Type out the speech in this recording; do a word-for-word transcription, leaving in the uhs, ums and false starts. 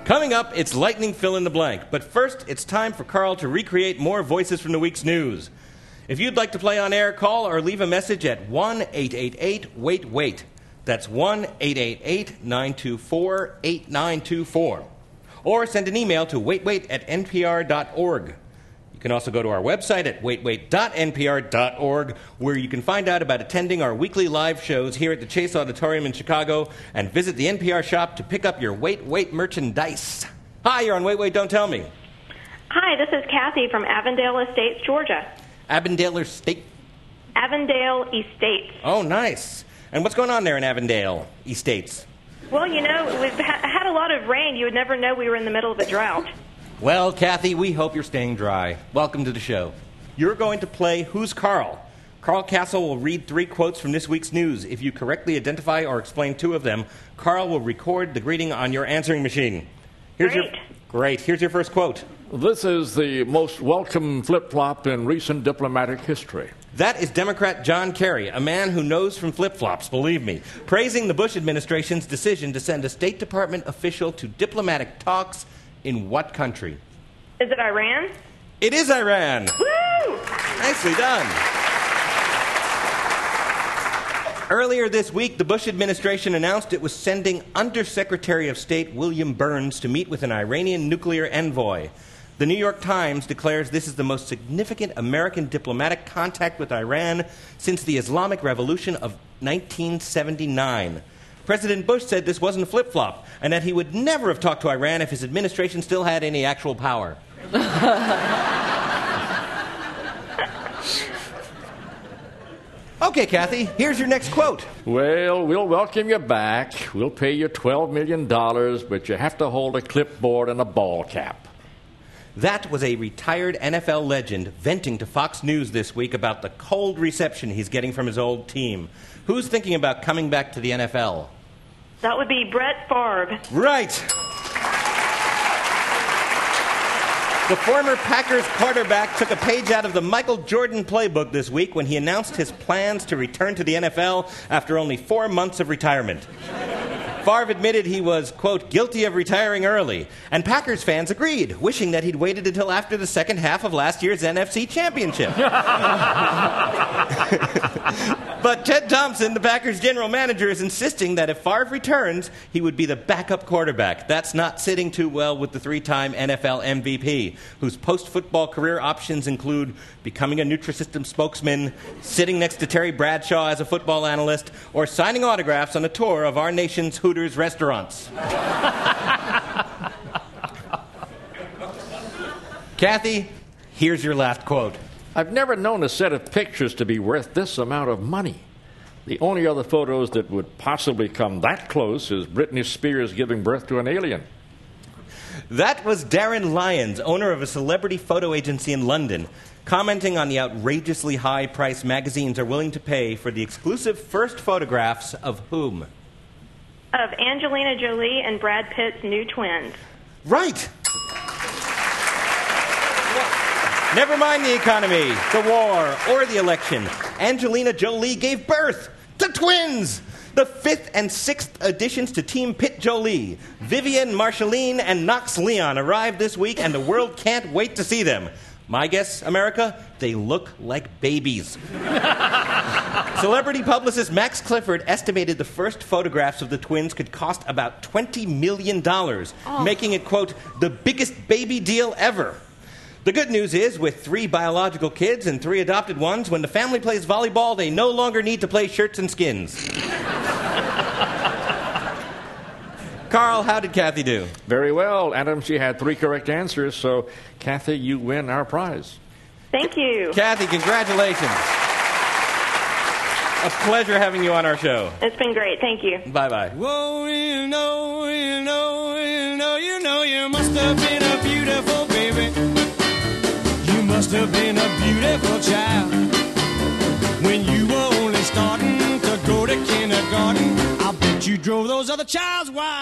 Coming up, it's lightning fill in the blank. But first, it's time for Carl to recreate more voices from the week's news. If you'd like to play on air, call or leave a message at one eight eight eight wait wait. That's one eight eight eight nine two four eight nine two four. Or send an email to waitwait at n p r dot org. You can also go to our website at wait wait dot n p r dot org, where you can find out about attending our weekly live shows here at the Chase Auditorium in Chicago, and visit the N P R shop to pick up your Wait Wait merchandise. Hi, you're on Wait Wait, Don't Tell Me. Hi, this is Kathy from Avondale Estates, Georgia. Avondale Estate? Avondale Estates. Oh, nice. And what's going on there in Avondale Estates? Well, you know, we've ha- had a lot of rain. You would never know we were in the middle of a drought. Well, Kathy, we hope you're staying dry. Welcome to the show. You're going to play Who's Carl? Carl Castle will read three quotes from this week's news. If you correctly identify or explain two of them, Carl will record the greeting on your answering machine. Here's Great. Your, great. Here's your first quote. This is the most welcome flip-flop in recent diplomatic history. That is Democrat John Kerry, a man who knows from flip-flops, believe me, praising the Bush administration's decision to send a State Department official to diplomatic talks in what country? Is it Iran? It is Iran. Woo! Nicely done. Earlier this week, the Bush administration announced it was sending Undersecretary of State William Burns to meet with an Iranian nuclear envoy. The New York Times declares this is the most significant American diplomatic contact with Iran since the Islamic Revolution of nineteen seventy-nine. President Bush said this wasn't a flip-flop, and that he would never have talked to Iran if his administration still had any actual power. Okay, Kathy, here's your next quote. Well, we'll welcome you back. We'll pay you twelve million dollars, but you have to hold a clipboard and a ball cap. That was a retired N F L legend venting to Fox News this week about the cold reception he's getting from his old team. Who's thinking about coming back to the N F L? That would be Brett Favre. Right. The former Packers quarterback took a page out of the Michael Jordan playbook this week when he announced his plans to return to the N F L after only four months of retirement. Favre admitted he was, quote, guilty of retiring early, and Packers fans agreed, wishing that he'd waited until after the second half of last year's N F C Championship. But Ted Thompson, the Packers general manager, is insisting that if Favre returns, he would be the backup quarterback. That's not sitting too well with the three-time N F L M V P, whose post-football career options include becoming a Nutrisystem spokesman, sitting next to Terry Bradshaw as a football analyst, or signing autographs on a tour of our nation's Hooters restaurants. Kathy, here's your last quote. I've never known a set of pictures to be worth this amount of money. The only other photos that would possibly come that close is Britney Spears giving birth to an alien. That was Darren Lyons, owner of a celebrity photo agency in London, commenting on the outrageously high price magazines are willing to pay for the exclusive first photographs of whom? Of Angelina Jolie and Brad Pitt's new twins. Right. Never mind the economy, the war, or the election. Angelina Jolie gave birth to twins. The fifth and sixth additions to Team Pitt Jolie, Vivian Marceline and Knox Leon, arrived this week, and the world can't wait to see them. My guess, America, they look like babies. Celebrity publicist Max Clifford estimated the first photographs of the twins could cost about twenty million dollars, oh. making it, quote, the biggest baby deal ever. The good news is, with three biological kids and three adopted ones, when the family plays volleyball, they no longer need to play shirts and skins. Carl, how did Kathy do? Very well, Adam. She had three correct answers, so Kathy, you win our prize. Thank you. Kathy, congratulations. A pleasure having you on our show. It's been great. Thank you. Bye-bye. Whoa, you know, you know, you know, you know, you must have been a beautiful baby. You must have been a beautiful child. When you were only starting to go to kindergarten, I bet you drove those other childs wild.